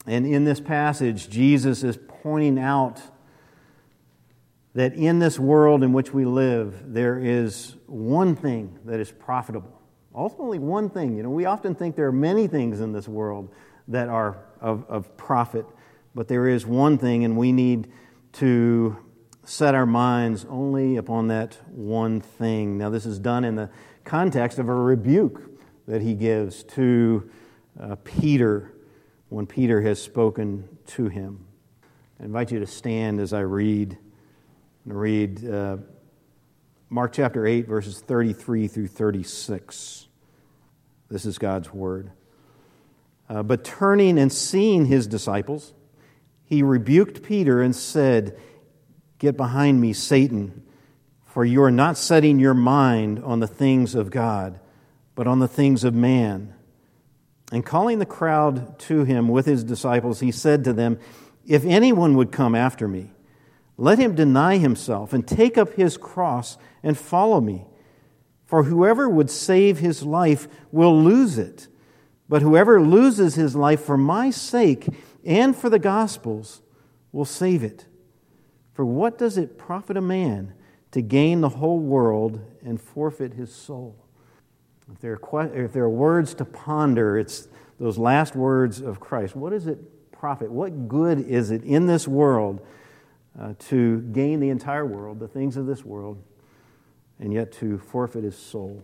And in this passage, Jesus is pointing out that in this world in which we live, there is one thing that is profitable. Ultimately, one thing. We often think there are many things in this world that are of profit, but there is one thing, and we need to set our minds only upon that one thing. Now, this is done in the context of a rebuke that he gives to Peter when Peter has spoken to him. I invite you to stand as I read. I'm going to read Mark chapter 8, verses 33 through 36. This is God's word. But turning and seeing his disciples, he rebuked Peter and said, "Get behind me, Satan, for you are not setting your mind on the things of God, but on the things of man." And calling the crowd to him with his disciples, he said to them, "If anyone would come after me, let him deny himself and take up his cross and follow me. For whoever would save his life will lose it. But whoever loses his life for my sake and for the gospel's will save it. For what does it profit a man to gain the whole world and forfeit his soul?" If there are words to ponder, it's those last words of Christ. What does it profit? What good is it in this world to gain the entire world, the things of this world, and yet to forfeit his soul?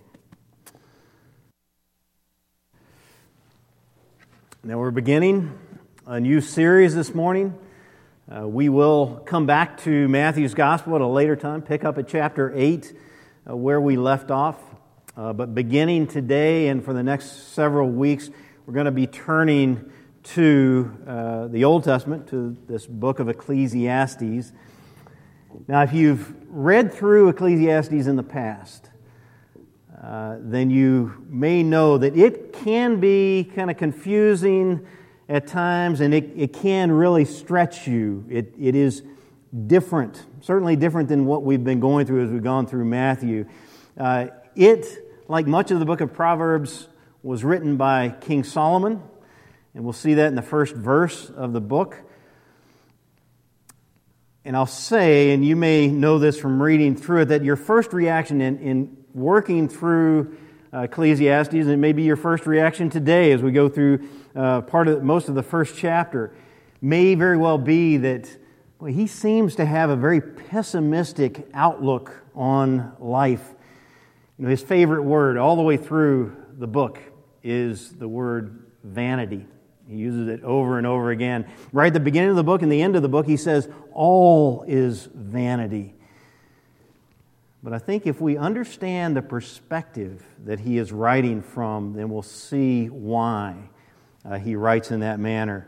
Now we're beginning a new series this morning. We will come back to Matthew's Gospel at a later time, pick up at chapter 8 where we left off. But beginning today and for the next several weeks, we're going to be turning to the Old Testament, to this book of Ecclesiastes. Now, if you've read through Ecclesiastes in the past, then you may know that it can be kind of confusing at times, and it can really stretch you. It is different, certainly different than what we've been going through as we've gone through Matthew. It, like much of the book of Proverbs, was written by King Solomon, and we'll see that in the first verse of the book. And I'll say, and you may know this from reading through it, that your first reaction in working through Ecclesiastes, and it may be your first reaction today as we go through most of the first chapter, may very well be that he seems to have a very pessimistic outlook on life. His favorite word all the way through the book is the word vanity. He uses it over and over again. Right at the beginning of the book and the end of the book, he says, all is vanity. But I think if we understand the perspective that he is writing from, then we'll see why he writes in that manner.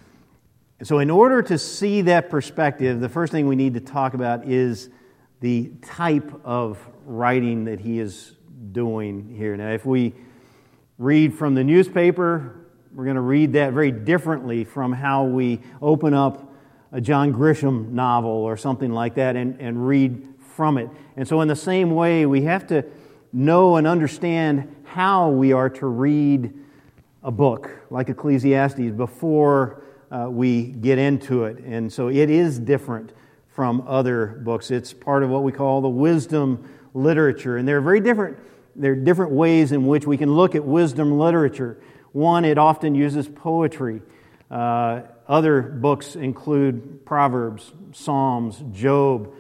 So in order to see that perspective, the first thing we need to talk about is the type of writing that he is doing here. Now, if we read from the newspaper, we're going to read that very differently from how we open up a John Grisham novel or something like that and read from it. And so in the same way, we have to know and understand how we are to read a book like Ecclesiastes before we get into it. And so it is different from other books. It's part of what we call the wisdom literature. And there are different ways in which we can look at wisdom literature. One, it often uses poetry. Other books include Proverbs, Psalms, Job.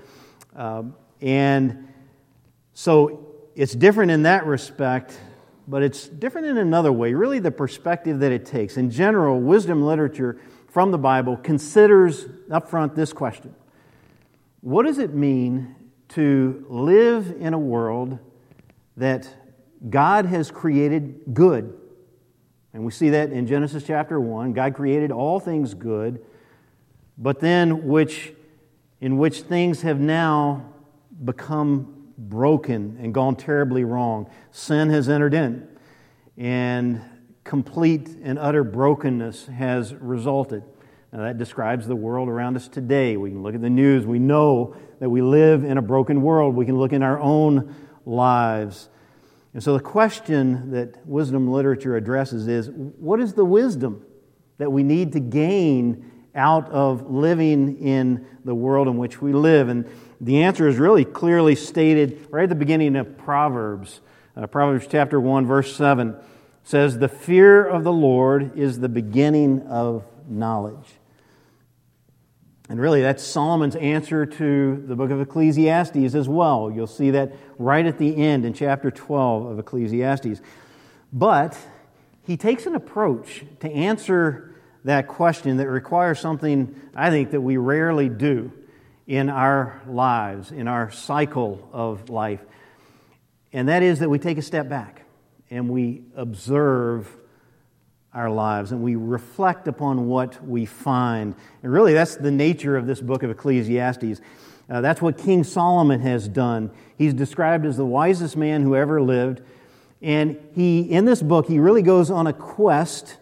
And so it's different in that respect, but it's different in another way. Really, the perspective that it takes. In general, wisdom literature from the Bible considers up front this question: what does it mean to live in a world that God has created good? And we see that in Genesis chapter 1. God created all things good, but then in which things have now become broken and gone terribly wrong. Sin has entered in, and complete and utter brokenness has resulted. Now that describes the world around us today. We can look at the news. We know that we live in a broken world. We can look in our own lives. And so the question that wisdom literature addresses is, what is the wisdom that we need to gain out of living in the world in which we live? And the answer is really clearly stated right at the beginning of Proverbs. Proverbs chapter 1, verse 7 says, "The fear of the Lord is the beginning of knowledge." And really, that's Solomon's answer to the book of Ecclesiastes as well. You'll see that right at the end in chapter 12 of Ecclesiastes. But he takes an approach to answer that question that requires something, I think, that we rarely do in our lives, in our cycle of life. And that is that we take a step back and we observe our lives and we reflect upon what we find. And really, that's the nature of this book of Ecclesiastes. That's what King Solomon has done. He's described as the wisest man who ever lived. And in this book, he really goes on a quest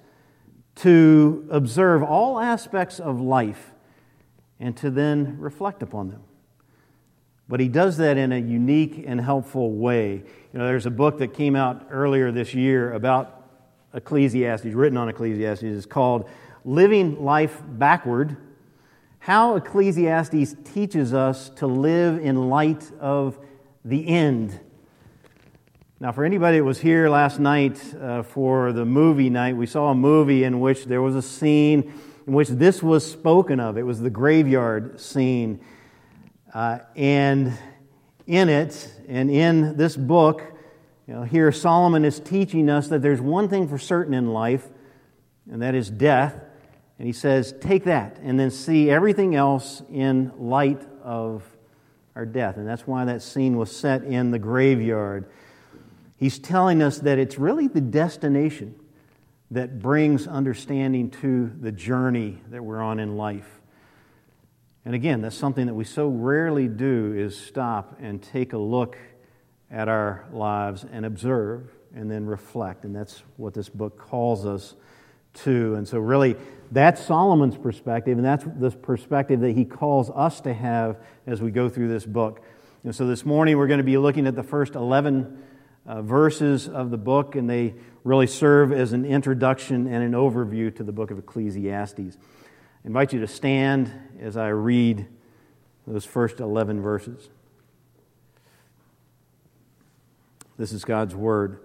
to observe all aspects of life and to then reflect upon them. But he does that in a unique and helpful way. There's a book that came out earlier this year about Ecclesiastes, written on Ecclesiastes. It's called Living Life Backward: How Ecclesiastes Teaches Us to Live in Light of the End. Now, for anybody that was here last night for the movie night, we saw a movie in which there was a scene in which this was spoken of. It was the graveyard scene. And in it, and in this book, here Solomon is teaching us that there's one thing for certain in life, and that is death. And he says, take that, and then see everything else in light of our death. And that's why that scene was set in the graveyard. He's telling us that it's really the destination that brings understanding to the journey that we're on in life. And again, that's something that we so rarely do, is stop and take a look at our lives and observe and then reflect. And that's what this book calls us to. And so really, that's Solomon's perspective, and that's the perspective that he calls us to have as we go through this book. And so this morning we're going to be looking at the first 11 verses of the book, and they really serve as an introduction and an overview to the book of Ecclesiastes. I invite you to stand as I read those first 11 verses. This is God's Word.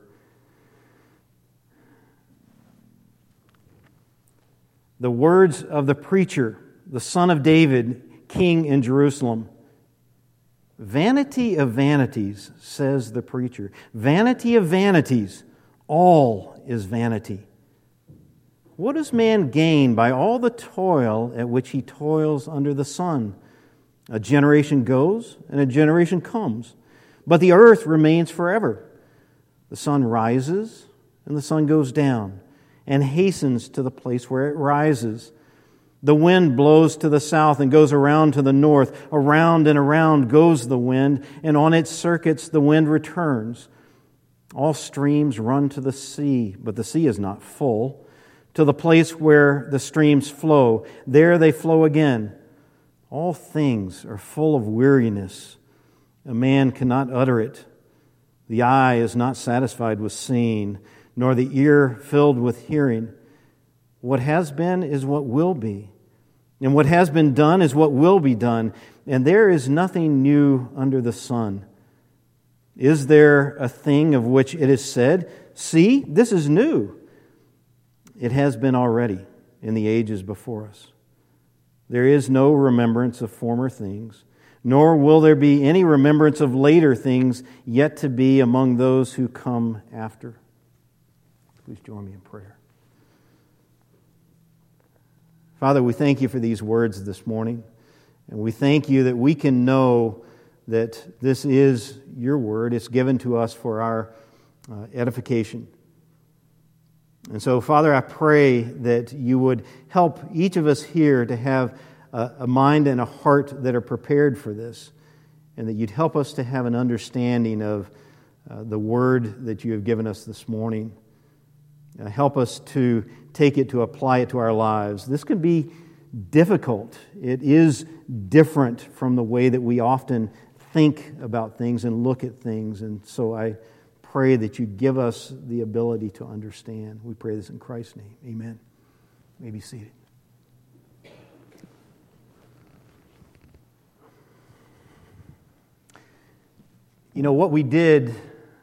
The words of the preacher, the son of David, king in Jerusalem. Vanity of vanities, says the preacher. Vanity of vanities, all is vanity. What does man gain by all the toil at which he toils under the sun? A generation goes and a generation comes, but the earth remains forever. The sun rises and the sun goes down and hastens to the place where it rises. The wind blows to the south and goes around to the north. Around and around goes the wind, and on its circuits the wind returns. All streams run to the sea, but the sea is not full. To the place where the streams flow, there they flow again. All things are full of weariness. A man cannot utter it. The eye is not satisfied with seeing, nor the ear filled with hearing. What has been is what will be, and what has been done is what will be done, and there is nothing new under the sun. Is there a thing of which it is said, see, this is new? It has been already in the ages before us. There is no remembrance of former things, nor will there be any remembrance of later things yet to be among those who come after. Please join me in prayer. Father, we thank you for these words this morning, and we thank you that we can know that this is your word. It's given to us for our edification. And so, Father, I pray that you would help each of us here to have a mind and a heart that are prepared for this, and that you'd help us to have an understanding of the word that you have given us this morning. Help us to take it, to apply it to our lives. This can be difficult. It is different from the way that we often think about things and look at things. And so I pray that you give us the ability to understand. We pray this in Christ's name. Amen. You may be seated. You know, what we did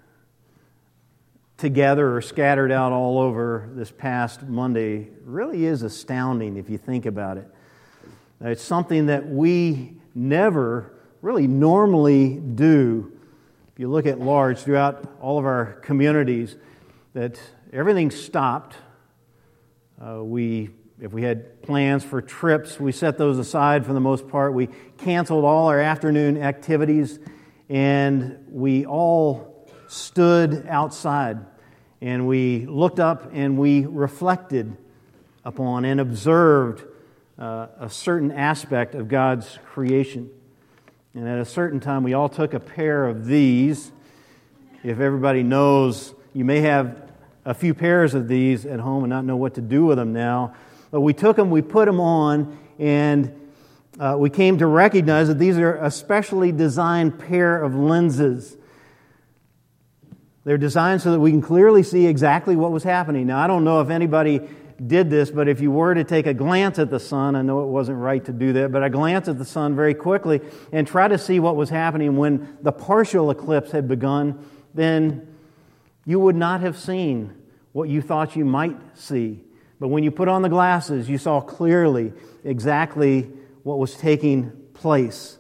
together or scattered out all over this past Monday really is astounding if you think about it. It's something that we never really normally do. If you look at large throughout all of our communities, that everything stopped. If we had plans for trips, we set those aside for the most part. We canceled all our afternoon activities, and we all stood outside, and we looked up and we reflected upon and observed a certain aspect of God's creation. And at a certain time, we all took a pair of these. If everybody knows, you may have a few pairs of these at home and not know what to do with them now. But we took them, we put them on, and we came to recognize that these are a specially designed pair of lenses. They're designed so that we can clearly see exactly what was happening. Now, I don't know if anybody did this, but if you were to take a glance at the sun, I know it wasn't right to do that, but I glanced at the sun very quickly and try to see what was happening when the partial eclipse had begun, then you would not have seen what you thought you might see. But when you put on the glasses, you saw clearly exactly what was taking place.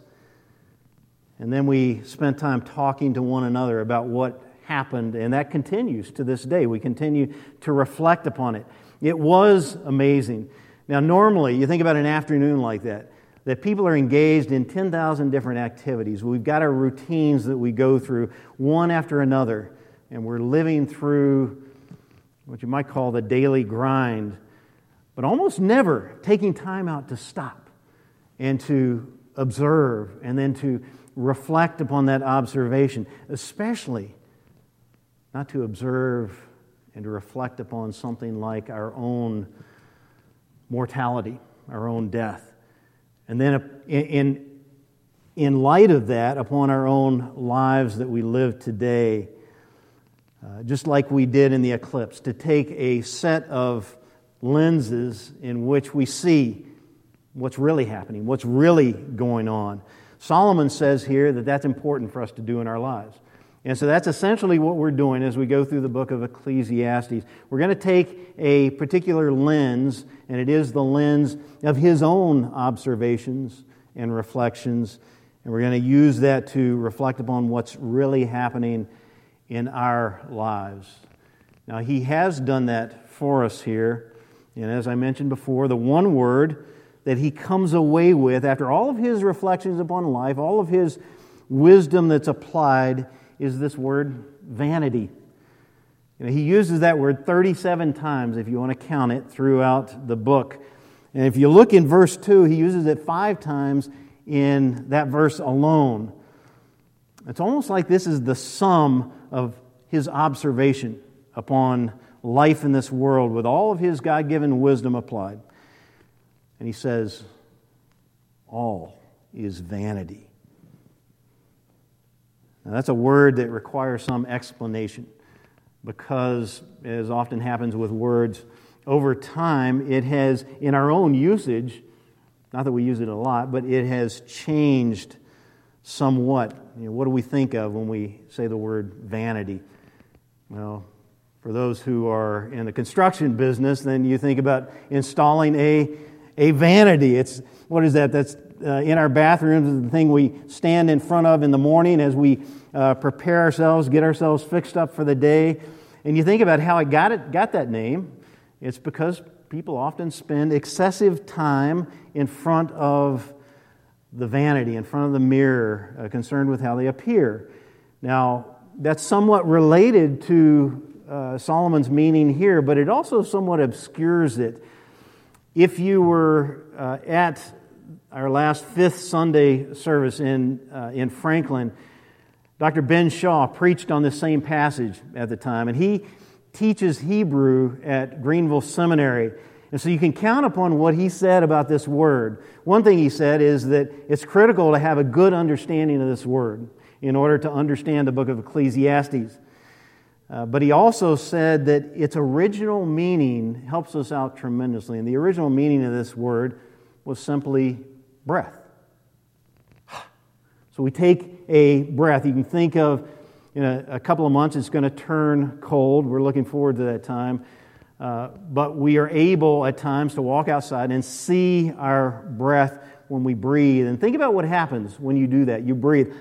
And then we spent time talking to one another about what happened, and that continues to this day. We continue to reflect upon it. It was amazing. Now, normally, you think about an afternoon like that people are engaged in 10,000 different activities. We've got our routines that we go through one after another, and we're living through what you might call the daily grind, but almost never taking time out to stop and to observe and then to reflect upon that observation, especially not to observe and to reflect upon something like our own mortality, our own death. And then in light of that, upon our own lives that we live today, just like we did in the eclipse, to take a set of lenses in which we see what's really happening, what's really going on. Solomon says here that that's important for us to do in our lives. And so that's essentially what we're doing as we go through the book of Ecclesiastes. We're going to take a particular lens, and it is the lens of his own observations and reflections, and we're going to use that to reflect upon what's really happening in our lives. Now, he has done that for us here, and as I mentioned before, the one word that he comes away with after all of his reflections upon life, all of his wisdom that's applied, is this word vanity. You know, he uses that word 37 times, if you want to count it, throughout the book. And if you look in verse 2, he uses it 5 times in that verse alone. It's almost like this is the sum of his observation upon life in this world with all of his God-given wisdom applied. And he says, all is vanity. Now, that's a word that requires some explanation because, as often happens with words, over time it has, in our own usage, not that we use it a lot, but it has changed somewhat. You know, what do we think of when we say the word vanity? Well, for those who are in the construction business, then you think about installing a vanity. It's, what is that? That's in our bathrooms, the thing we stand in front of in the morning as we prepare ourselves, get ourselves fixed up for the day. And you think about how it got that name. It's because people often spend excessive time in front of the vanity, in front of the mirror, concerned with how they appear. Now, that's somewhat related to Solomon's meaning here, but it also somewhat obscures it. If you were at our last 5th Sunday service in Franklin, Dr. Ben Shaw preached on this same passage at the time, and he teaches Hebrew at Greenville Seminary. And so you can count upon what he said about this word. One thing he said is that it's critical to have a good understanding of this word in order to understand the book of Ecclesiastes. But he also said that its original meaning helps us out tremendously. And the original meaning of this word was simply breath. So we take a breath. You can think of, in a couple of months, it's going to turn cold. We're looking forward to that time. But we are able at times to walk outside and see our breath when we breathe. And think about what happens when you do that. You breathe.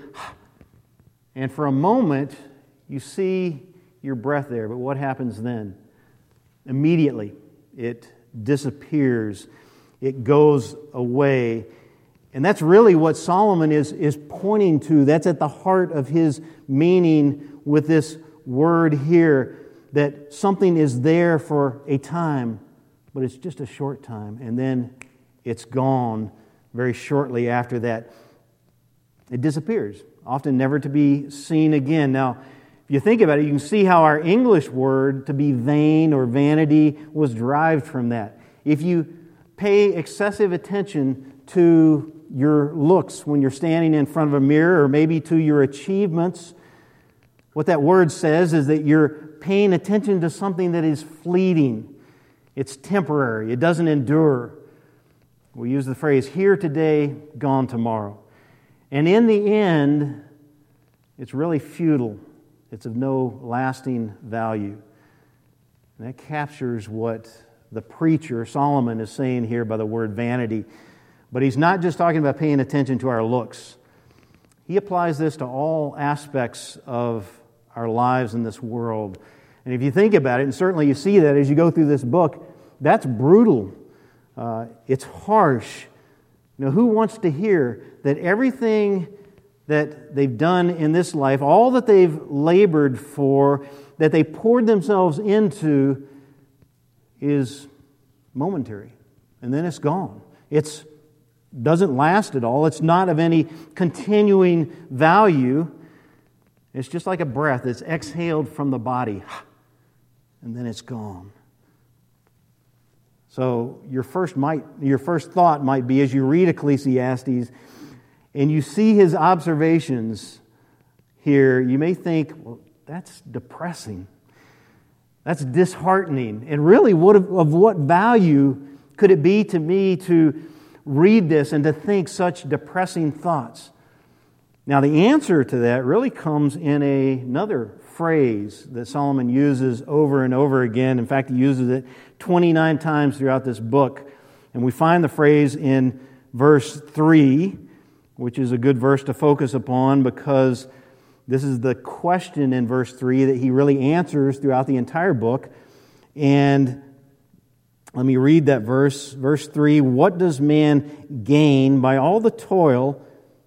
And for a moment, you see your breath there. But what happens then? Immediately, it disappears. It goes away. And that's really what Solomon is pointing to. That's at the heart of his meaning with this word here, that something is there for a time, but it's just a short time, and then it's gone very shortly after that. It disappears, often never to be seen again. Now, if you think about it, you can see how our English word to be vain or vanity was derived from that. If you pay excessive attention to your looks when you're standing in front of a mirror, or maybe to your achievements, what that word says is that you're paying attention to something that is fleeting. It's temporary. It doesn't endure. We use the phrase, here today, gone tomorrow. And in the end, it's really futile. It's of no lasting value. And that captures what the preacher, Solomon, is saying here by the word vanity. But he's not just talking about paying attention to our looks. He applies this to all aspects of our lives in this world. And if you think about it, and certainly you see that as you go through this book, that's brutal. It's harsh. You know, who wants to hear that everything that they've done in this life, all that they've labored for, that they poured themselves into, is momentary, and then it's gone. It doesn't last at all. It's not of any continuing value. It's just like a breath that's exhaled from the body, and then it's gone. So your first thought might be, as you read Ecclesiastes and you see his observations here, you may think, well, that's depressing. That's disheartening. And really, of what value could it be to me to read this and to think such depressing thoughts? Now, the answer to that really comes in another phrase that Solomon uses over and over again. In fact, he uses it 29 times throughout this book. And we find the phrase in verse 3, which is a good verse to focus upon because this is the question in verse 3 that he really answers throughout the entire book. And let me read that verse. Verse 3, what does man gain by all the toil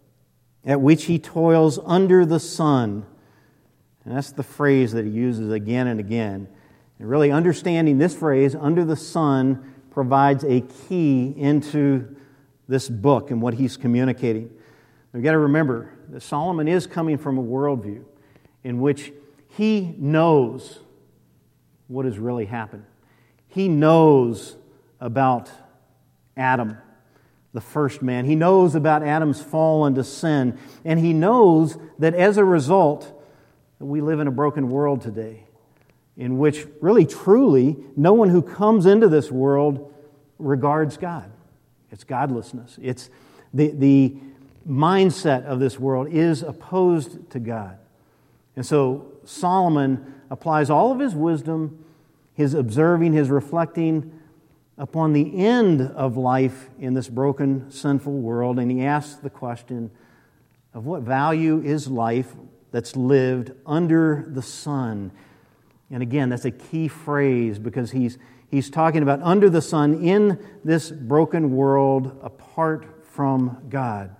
at which he toils under the sun? And that's the phrase that he uses again and again. And really understanding this phrase, under the sun, provides a key into this book and what he's communicating. We've got to remember that Solomon is coming from a worldview in which he knows what has really happened. He knows about Adam, the first man. He knows about Adam's fall into sin. And he knows that as a result, we live in a broken world today in which really, truly, no one who comes into this world regards God. It's godlessness. It's the mindset of this world is opposed to God. And so Solomon applies all of his wisdom, his observing, his reflecting upon the end of life in this broken, sinful world, and he asks the question of what value is life that's lived under the sun. And again, that's a key phrase because he's talking about under the sun in this broken world apart from God.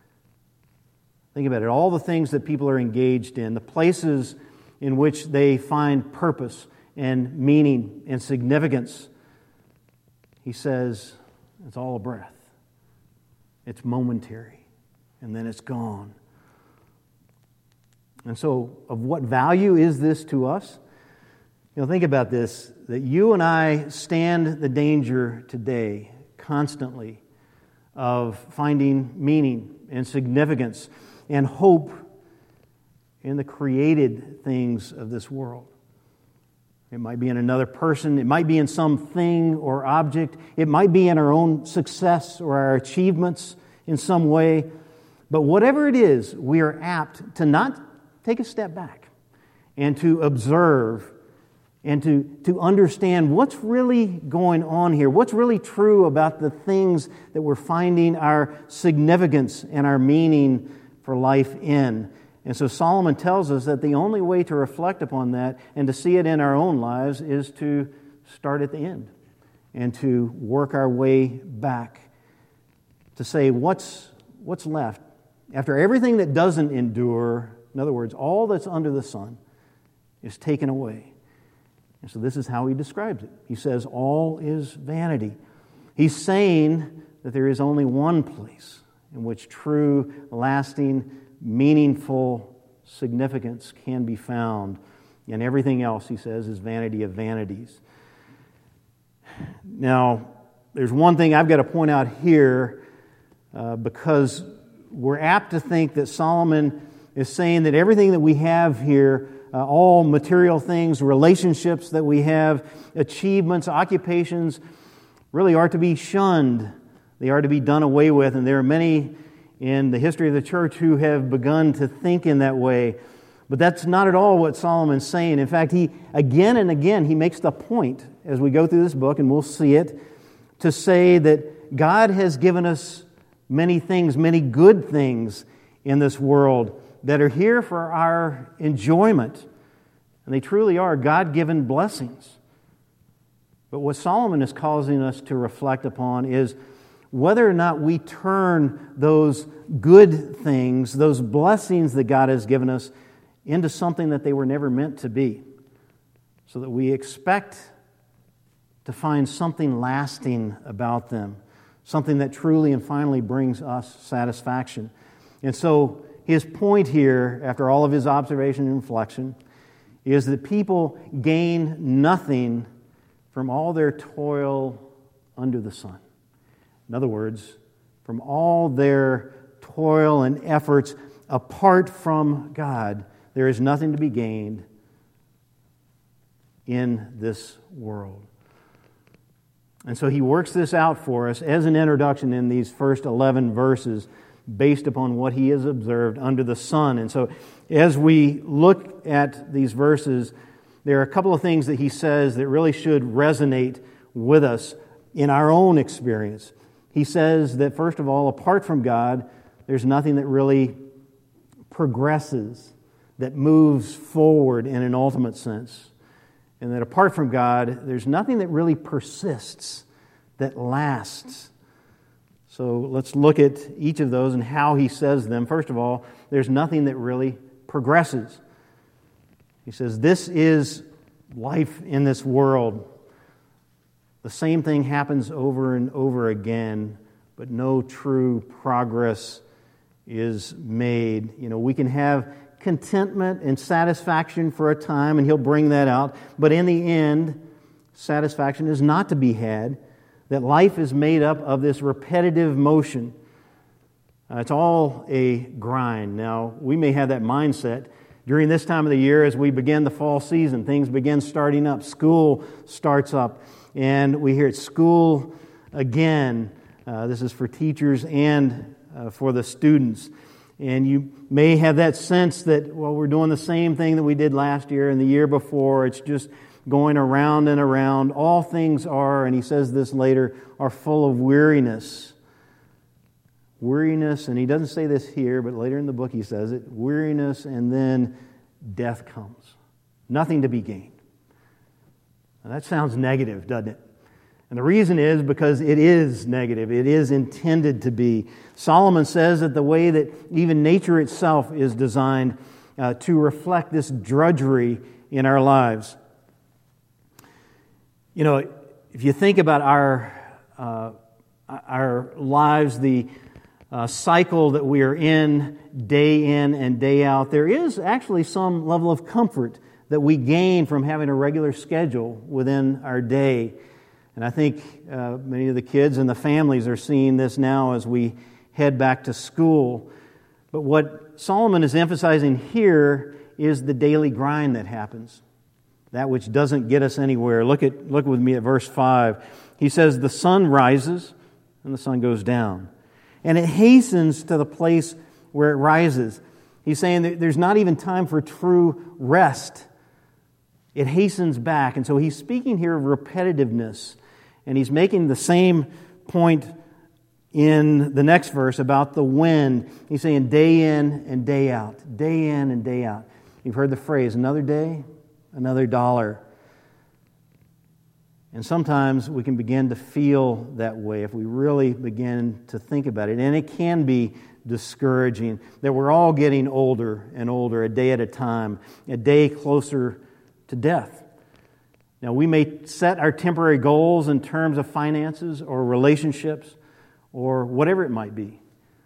Think about it, all the things that people are engaged in, the places in which they find purpose and meaning and significance. He says, it's all a breath. It's momentary, and then it's gone. And so, of what value is this to us? You know, think about this, that you and I stand the danger today, constantly, of finding meaning and significance and hope in the created things of this world. It might be in another person. It might be in some thing or object. It might be in our own success or our achievements in some way. But whatever it is, we are apt to not take a step back and to observe and to understand what's really going on here, what's really true about the things that we're finding our significance and our meaning for life in. And so Solomon tells us that the only way to reflect upon that and to see it in our own lives is to start at the end and to work our way back to say what's left. After everything that doesn't endure, in other words, all that's under the sun is taken away. And so this is how he describes it. He says, all is vanity. He's saying that there is only one place in which true, lasting, meaningful significance can be found. And everything else, he says, is vanity of vanities. Now, there's one thing I've got to point out here because we're apt to think that Solomon is saying that everything that we have here, all material things, relationships that we have, achievements, occupations, really are to be shunned. They are to be done away with. And there are many in the history of the church who have begun to think in that way. But that's not at all what Solomon's saying. In fact, he again and again, he makes the point as we go through this book, and we'll see it, to say that God has given us many things, many good things in this world that are here for our enjoyment. And they truly are God-given blessings. But what Solomon is causing us to reflect upon is whether or not we turn those good things, those blessings that God has given us, into something that they were never meant to be. So that we expect to find something lasting about them, something that truly and finally brings us satisfaction. And so his point here, after all of his observation and reflection, is that people gain nothing from all their toil under the sun. In other words, from all their toil and efforts apart from God, there is nothing to be gained in this world. And so he works this out for us as an introduction in these first 11 verses based upon what he has observed under the sun. And so as we look at these verses, there are a couple of things that he says that really should resonate with us in our own experience. He says that, first of all, apart from God, there's nothing that really progresses, that moves forward in an ultimate sense. And that apart from God, there's nothing that really persists, that lasts. So let's look at each of those and how he says them. First of all, there's nothing that really progresses. He says, this is life in this world. The same thing happens over and over again, but no true progress is made. You know, we can have contentment and satisfaction for a time, and he'll bring that out. But in the end, satisfaction is not to be had. That life is made up of this repetitive motion. It's all a grind. Now, we may have that mindset during this time of the year as we begin the fall season. Things begin starting up. School starts up. And we hear it's school again. This is for teachers and for the students. And you may have that sense that, well, we're doing the same thing that we did last year and the year before. It's just going around and around. All things are, and he says this later, are full of weariness. Weariness, and he doesn't say this here, but later in the book he says it. Weariness, and then death comes. Nothing to be gained. Now that sounds negative, doesn't it? And the reason is because it is negative. It is intended to be. Solomon says that the way that even nature itself is designed to reflect this drudgery in our lives. You know, if you think about our lives, the cycle that we are in and day out, there is actually some level of comfort that we gain from having a regular schedule within our day. And I think many of the kids and the families are seeing this now as we head back to school. But what Solomon is emphasizing here is the daily grind that happens. that which doesn't get us anywhere. Look with me at verse 5. He says, the sun rises and the sun goes down, and it hastens to the place where it rises. He's saying that there's not even time for true rest. It hastens back. And so he's speaking here of repetitiveness. And he's making the same point in the next verse about the wind. He's saying day in and day out. Day in and day out. You've heard the phrase, another day, another dollar. And sometimes we can begin to feel that way if we really begin to think about it. And it can be discouraging that we're all getting older and older, a day at a time, a day closer to death. Now, we may set our temporary goals in terms of finances or relationships or whatever it might be.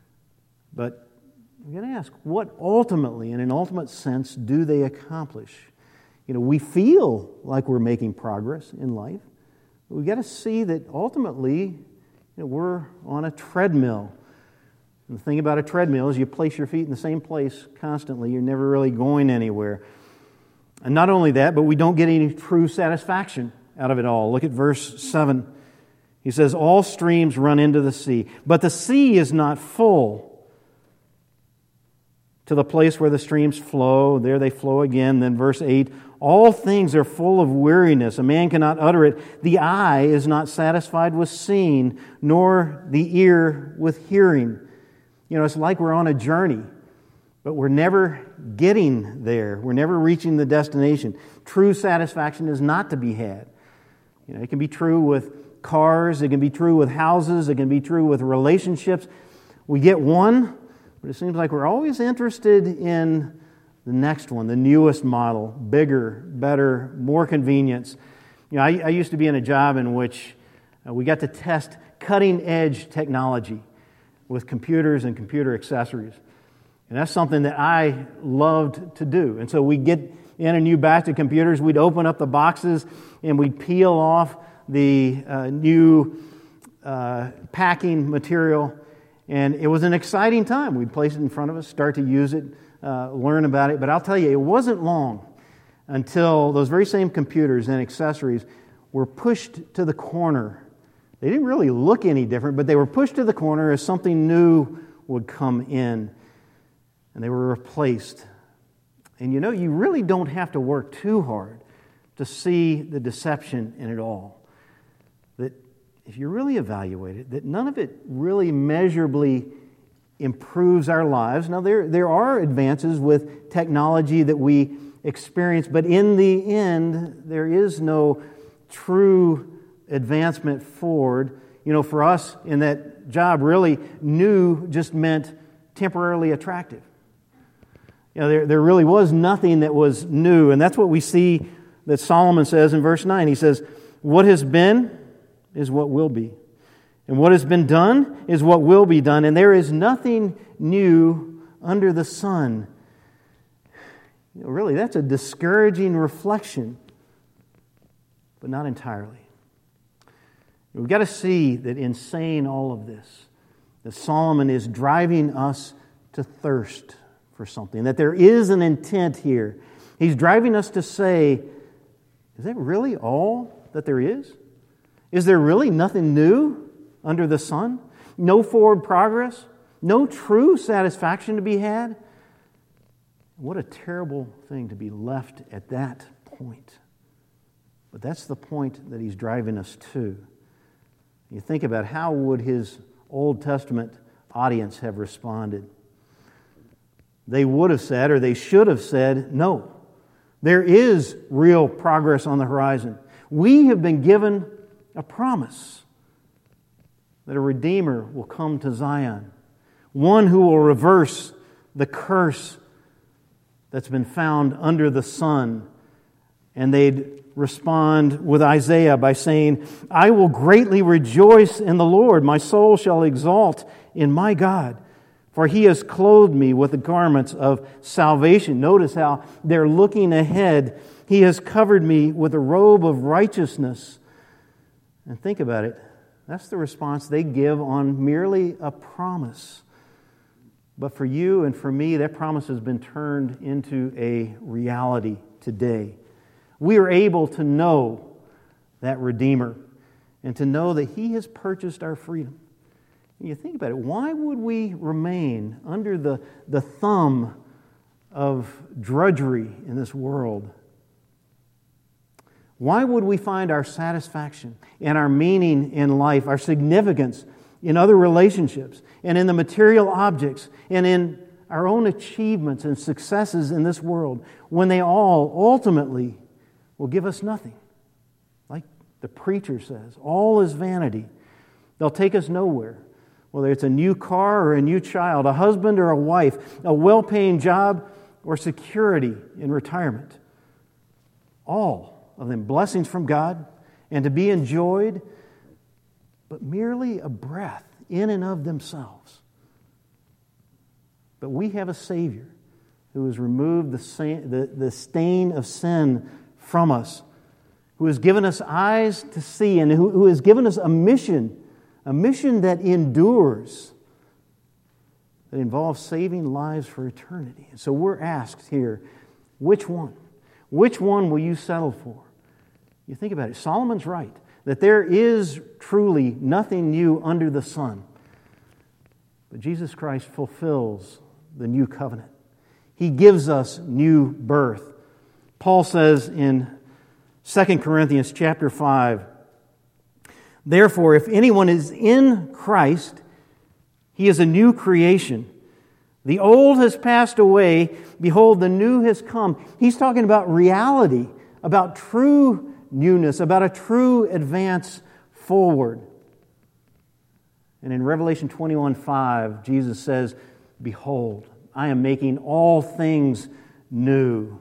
But we're going to ask, what ultimately, in an ultimate sense, do they accomplish? We feel like we're making progress in life. But we've got to see that ultimately, we're on a treadmill. And the thing about a treadmill is you place your feet in the same place constantly. You're never really going anywhere. And not only that, but we don't get any true satisfaction out of it all. Look at verse 7. He says, all streams run into the sea, but the sea is not full. To the place where the streams flow, there they flow again. Then verse 8, all things are full of weariness. A man cannot utter it. The eye is not satisfied with seeing, nor the ear with hearing. It's like we're on a journey, but we're never getting there. We're never reaching the destination. True satisfaction is not to be had. It can be true with cars. It can be true with houses. It can be true with relationships. We get one, but it seems like we're always interested in the next one, the newest model, bigger, better, more convenience. I used to be in a job in which we got to test cutting-edge technology with computers and computer accessories. And that's something that I loved to do. And so we'd get in a new batch of computers, we'd open up the boxes, and we'd peel off the new packing material. And it was an exciting time. We'd place it in front of us, start to use it, learn about it. But I'll tell you, it wasn't long until those very same computers and accessories were pushed to the corner. They didn't really look any different, but they were pushed to the corner as something new would come in. And they were replaced. And you really don't have to work too hard to see the deception in it all. That if you really evaluate it, that none of it really measurably improves our lives. Now, there are advances with technology that we experience, but in the end, there is no true advancement forward. For us in that job, really new just meant temporarily attractive. There really was nothing that was new. And that's what we see that Solomon says in verse 9. He says, what has been is what will be. And what has been done is what will be done. And there is nothing new under the sun. Really, that's a discouraging reflection, but not entirely. We've got to see that in saying all of this, that Solomon is driving us to thirst for something, that there is an intent here. He's driving us to say, is that really all that there is? Is there really nothing new under the sun? No forward progress? No true satisfaction to be had? What a terrible thing to be left at that point. But that's the point that he's driving us to. You think about how would his Old Testament audience have responded? They would have said, or they should have said, no. There is real progress on the horizon. We have been given a promise that a Redeemer will come to Zion, one who will reverse the curse that's been found under the sun. And they'd respond with Isaiah by saying, I will greatly rejoice in the Lord. My soul shall exalt in my God, for He has clothed me with the garments of salvation. Notice how they're looking ahead. He has covered me with a robe of righteousness. And think about it. That's the response they give on merely a promise. But for you and for me, that promise has been turned into a reality today. We are able to know that Redeemer and to know that He has purchased our freedom. And you think about it, why would we remain under the thumb of drudgery in this world? Why would we find our satisfaction and our meaning in life, our significance in other relationships and in the material objects and in our own achievements and successes in this world when they all ultimately will give us nothing? Like the preacher says, all is vanity. They'll take us nowhere. Whether it's a new car or a new child, a husband or a wife, a well-paying job or security in retirement. All of them blessings from God and to be enjoyed, but merely a breath in and of themselves. But we have a Savior who has removed the stain of sin from us, who has given us eyes to see, and who has given us a mission that endures, that involves saving lives for eternity. And so we're asked here, which one? Which one will you settle for? You think about it. Solomon's right, that there is truly nothing new under the sun. But Jesus Christ fulfills the new covenant. He gives us new birth. Paul says in 2 Corinthians chapter 5, "Therefore, if anyone is in Christ, he is a new creation. The old has passed away. Behold, the new has come." He's talking about reality, about true newness, about a true advance forward. And in Revelation 21:5, Jesus says, "Behold, I am making all things new."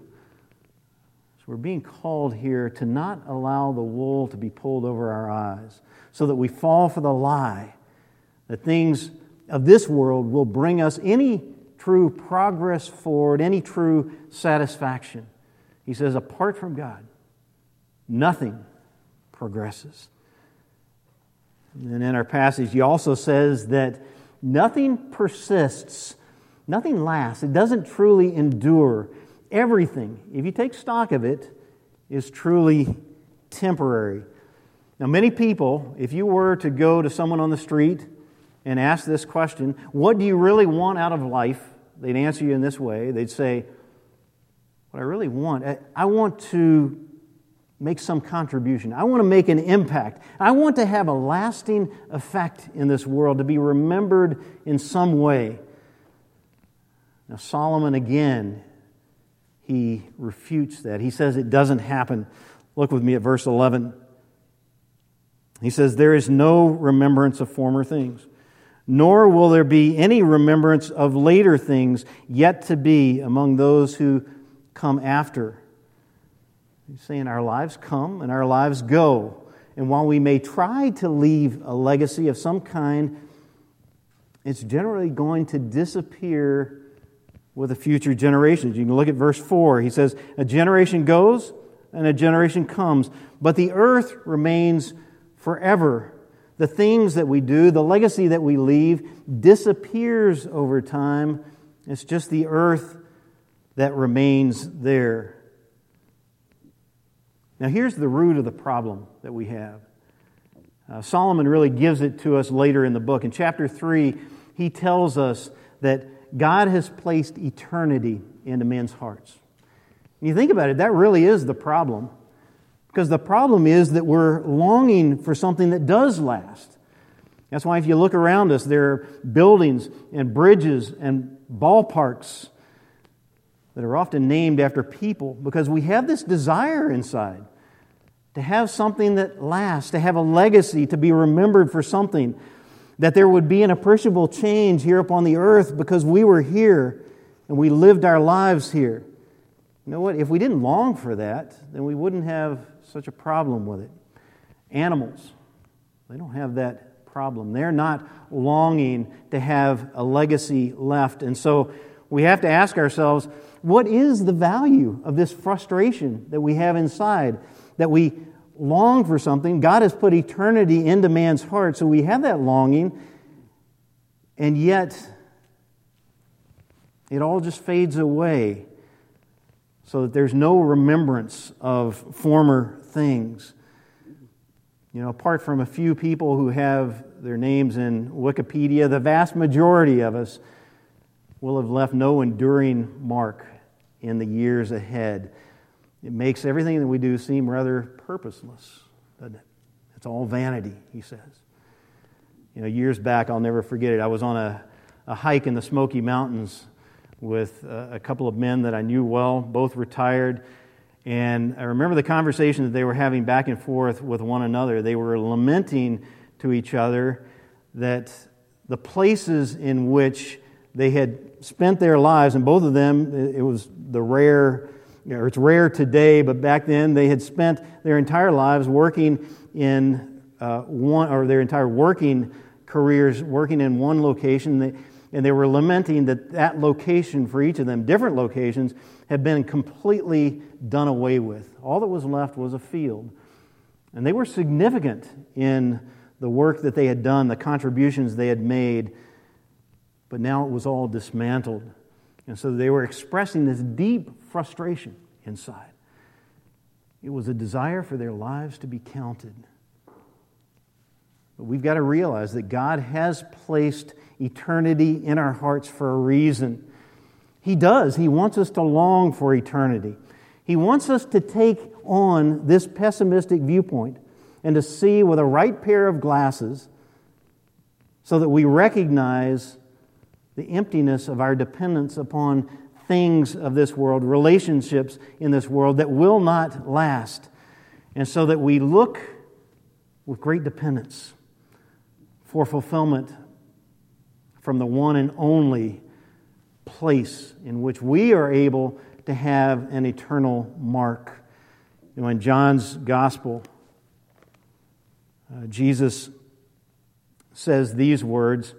So we're being called here to not allow the wool to be pulled over our eyes so that we fall for the lie that things of this world will bring us any true progress forward, any true satisfaction. He says, apart from God, nothing progresses. And in our passage, he also says that nothing persists, nothing lasts. It doesn't truly endure. Everything, if you take stock of it, is truly temporary. Now, many people, if you were to go to someone on the street and ask this question, what do you really want out of life? They'd answer you in this way. They'd say, what I really want, I want to make some contribution. I want to make an impact. I want to have a lasting effect in this world, to be remembered in some way. Now, Solomon, again, he refutes that. He says it doesn't happen. Look with me at verse 11. He says, "There is no remembrance of former things, nor will there be any remembrance of later things yet to be among those who come after." He's saying our lives come and our lives go. And while we may try to leave a legacy of some kind, it's generally going to disappear with the future generations. You can look at verse 4. He says, "A generation goes and a generation comes, but the earth remains forever." The things that we do, the legacy that we leave, disappears over time. It's just the earth that remains there. Now, here's the root of the problem that we have. Solomon really gives it to us later in the book. In chapter 3, he tells us that God has placed eternity into men's hearts. And you think about it, that really is the problem. Because the problem is that we're longing for something that does last. That's why if you look around us, there are buildings and bridges and ballparks that are often named after people, because we have this desire inside to have something that lasts, to have a legacy, to be remembered for something, that there would be an appreciable change here upon the earth because we were here and we lived our lives here. You know what? If we didn't long for that, then we wouldn't have such a problem with it. Animals, they don't have that problem. They're not longing to have a legacy left. And so we have to ask ourselves, what is the value of this frustration that we have inside? That we long for something. God has put eternity into man's heart, so we have that longing, and yet it all just fades away. so that there's no remembrance of former things. Apart from a few people who have their names in Wikipedia, the vast majority of us will have left no enduring mark in the years ahead. It makes everything that we do seem rather purposeless, doesn't it? It's all vanity, he says. Years back, I'll never forget it. I was on a hike in the Smoky Mountains with a couple of men that I knew well, both retired. And I remember the conversation that they were having back and forth with one another. They were lamenting to each other that the places in which they had spent their lives, and both of them, it was it's rare today, but back then they had spent their entire lives working in their entire working careers working in one location. And they were lamenting that location for each of them, different locations, had been completely done away with. All that was left was a field. And they were significant in the work that they had done, the contributions they had made, but now it was all dismantled. And so they were expressing this deep frustration inside. It was a desire for their lives to be counted. But we've got to realize that God has placed eternity in our hearts for a reason. He does. He wants us to long for eternity. He wants us to take on this pessimistic viewpoint and to see with a right pair of glasses so that we recognize the emptiness of our dependence upon things of this world, relationships in this world that will not last, and so that we look with great dependence for fulfillment from the one and only place in which we are able to have an eternal mark. In John's Gospel, Jesus says these words.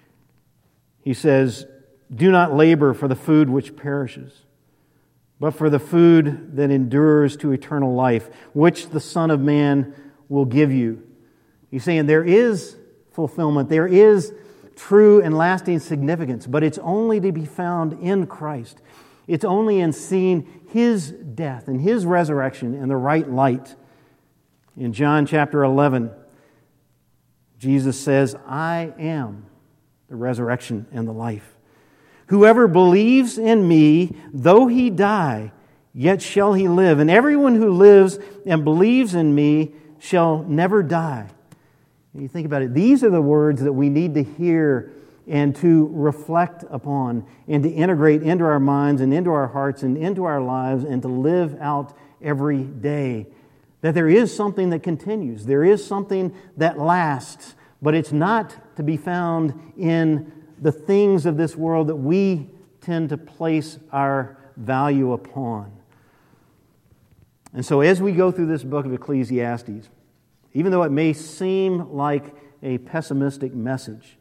He says, "Do not labor for the food which perishes, but for the food that endures to eternal life, which the Son of Man will give you." He's saying there is fulfillment, there is true and lasting significance, but it's only to be found in Christ. It's only in seeing His death and His resurrection in the right light. In John chapter 11, Jesus says, "I am the resurrection and the life. Whoever believes in me, though he die, yet shall he live. And everyone who lives and believes in me shall never die." And you think about it, these are the words that we need to hear and to reflect upon and to integrate into our minds and into our hearts and into our lives and to live out every day. That there is something that continues. There is something that lasts, but it's not to be found in the things of this world that we tend to place our value upon. And so as we go through this book of Ecclesiastes, even though it may seem like a pessimistic message,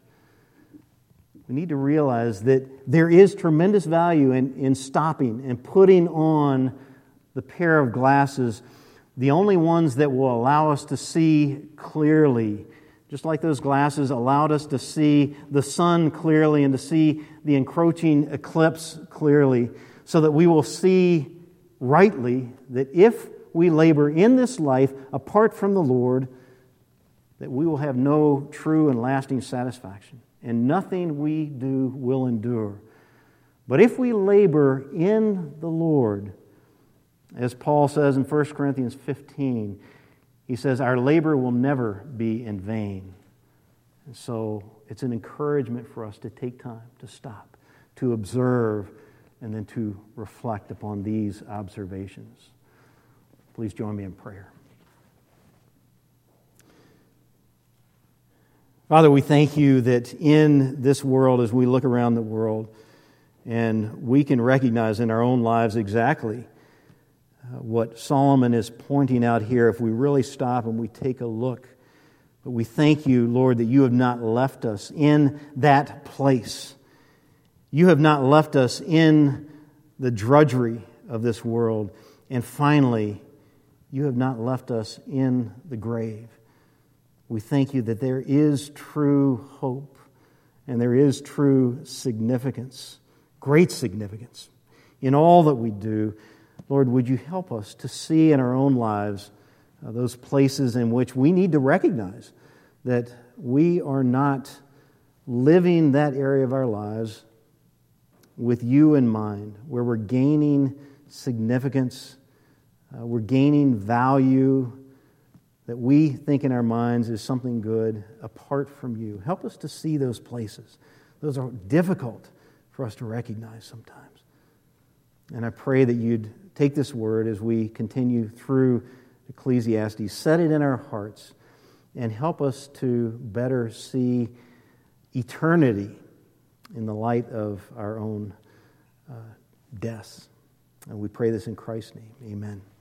we need to realize that there is tremendous value in stopping and putting on the pair of glasses, the only ones that will allow us to see clearly, just like those glasses allowed us to see the sun clearly and to see the encroaching eclipse clearly, so that we will see rightly that if we labor in this life apart from the Lord, that we will have no true and lasting satisfaction, and nothing we do will endure. But if we labor in the Lord, as Paul says in 1 Corinthians 15, he says, our labor will never be in vain. And so it's an encouragement for us to take time, to stop, to observe, and then to reflect upon these observations. Please join me in prayer. Father, we thank you that in this world, as we look around the world, and we can recognize in our own lives exactly what Solomon is pointing out here if we really stop and we take a look. But we thank you, Lord, that you have not left us in that place. You have not left us in the drudgery of this world. And finally, you have not left us in the grave. We thank you that there is true hope and there is true significance, great significance in all that we do. Lord, would you help us to see in our own lives those places in which we need to recognize that we are not living that area of our lives with you in mind, where we're gaining significance, we're gaining value that we think in our minds is something good apart from you. Help us to see those places. Those are difficult for us to recognize sometimes. And I pray that you'd take this word as we continue through Ecclesiastes, set it in our hearts, and help us to better see eternity in the light of our own deaths. And we pray this in Christ's name. Amen.